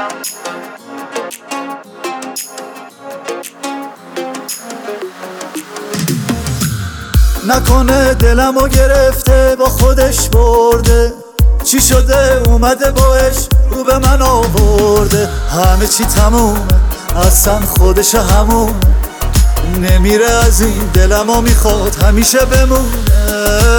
نکنه دلمو گرفته با خودش برده، چی شده اومده باش رو به من آورده. همه چی تمومه اصلا خودش همونه، نمیره از این دلمو میخواد همیشه بمونه.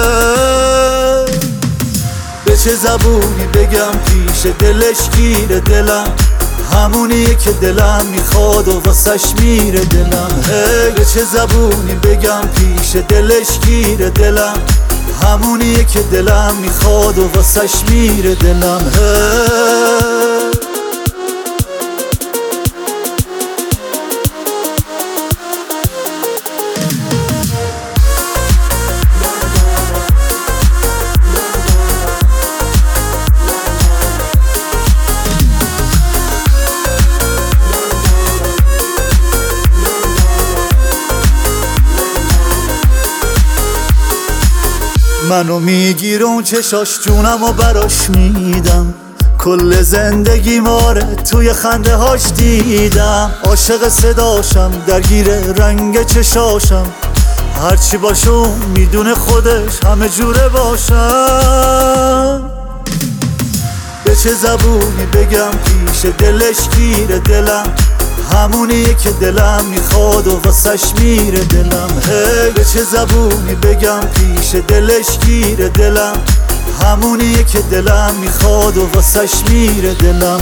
به چه زبونی بگم پیش دلش گیره دلم، همونیه که دلم میخواد و واسش میره دلم. به چه زبونی بگم پیش دلش گیره دلم، همونیه که دلم میخواد و واسش میره دلم. منو میگیر اون چشاش جونم و براش میدم، کل زندگی ماره توی خنده هاش دیدم. عاشق صداشم درگیر رنگ چشاشم، هرچی باشم میدونه خودش همه جوره باشم. به چه زبونی بگم پیش دلش گیره دلم، همونیه که دلم میخواد و واسش میره دلم. به چه زبونی بگم پیش دلش گیره دلم، همونیه که دلم میخواد و واسش میره دلم.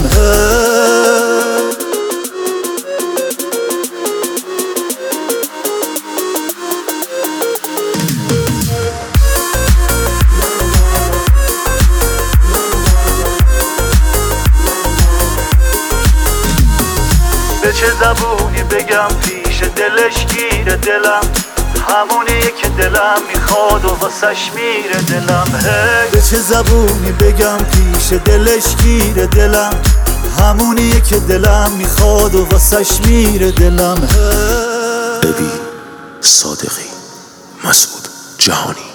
به چه زبونی بگم پیش دلش گیره دلم، همونیه که دلم میخواد و واسش میره دلم. به چه زبونی بگم پیش دلش گیره دلم، همونیه که دلم میخواد و واسش میره دلم. ابی صادقی، مسعود جهانی.